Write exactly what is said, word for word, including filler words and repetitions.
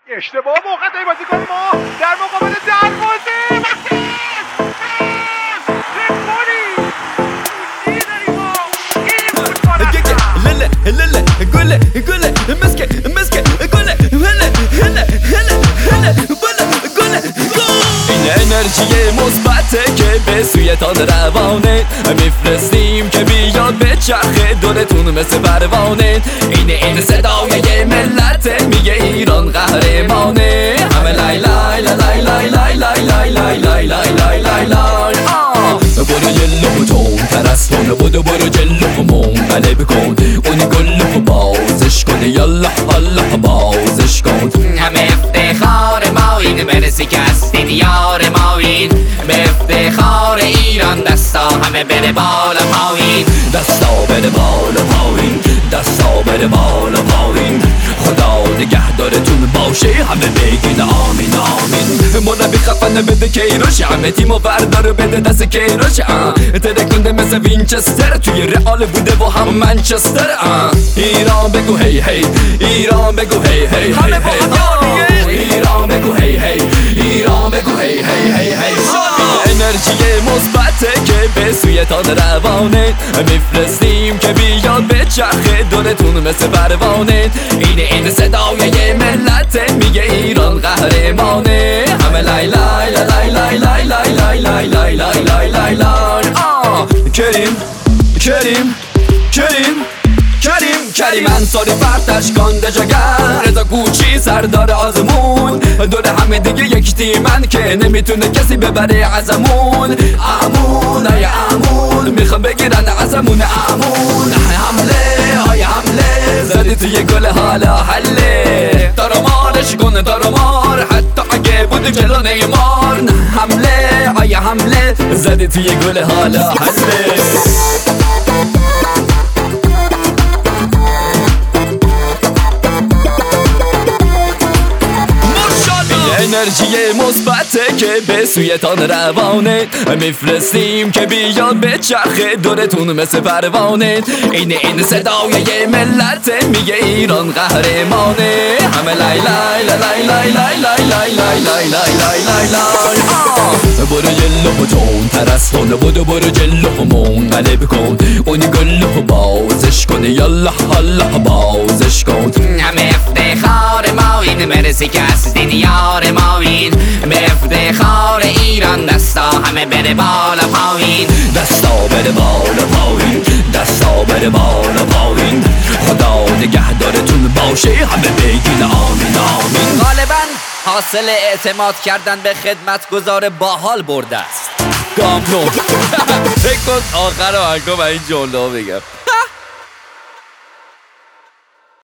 اشتباه موقع بازیکن ما در مقابل دروازه هلا قول قول مسكه مسكه قول هلا هلا هلا هلا قول قول این انرژی مثبته که به سوی تان روانه میفرستیم که بیاد به چرخه دورتون مثل پروانه. این این صدای ملت میگه ایران قهرمانه. همه لای لای لای لای لای لای لای لای لای لای لای لای لای برو جلو تون ترستون بودو برو جلو منقلب کن اون گلو بازش کن یالا حالا بازش کن. همه افتخار ما این برسی که هستین یار ما این به افتخار ایران دستا همه بره بالا پایین دستا بره بالا پایین دستا بره بالا پایین خدا نگهدارتون باشه همه بگین آمین آمین. مربی خفنه بده کیروش همه تیمو بردار بده دست کیروش ترکونده مثل وینچستر توی رئال بوده و هم منچستر. ایران بگو هی هی ایران بگو هی هی هی هی ایران بگو هی هی ایران بگو هی هی هی هی. انرژی مثبته که به سوی تان روانه میفرستیم که بیاد به چرخه دورتون مثل پروانه. این این صدای ملت میگه ایران قهرمانه. همه لای لای لای لای لای لای لای لای لای لای لای لای لای کریم کریم کریم کریم کریم انصاری فرتش کانده جگر رضا کوچی سردار آزمون دور همه دیگه یک تیمن که نمیتونه کسی ببره ازمون. امون ای امون میخوام بگیرن ازمون امون. حمله های حمله زدی توی گل حالا حله تارمارش کنه تارمار حتی اگه بود جلو نیمار. حمله های حمله زدی توی گل حالا حله. انرژی مثبته که به سوی تان روانه میفرستیم که بیاد به چرخه دورتون مثل پروانه. این این صدای ملت میگه ایران قهرمانه. همه لای لای لای لای لای لای لای لای لای لای لای لای لای برو جلو تون ترستون بودو برو جلو منقلب کن اون گلو بازش کن یالا حالا بازش کن. همه افتخار ما این مرسی که هستین یار ما این به افتخار ایران دستا همه بره بالا پایین دستا بره بالا پایین دستا بره بالا پایین خدا نگهدارتون باشه همه بگین آمین آمین. غالبا حاصل اعتماد کردن به خدمتگزار باحال برده است. گام نو فکر کن آخر آهنگا و این جمله ها بگم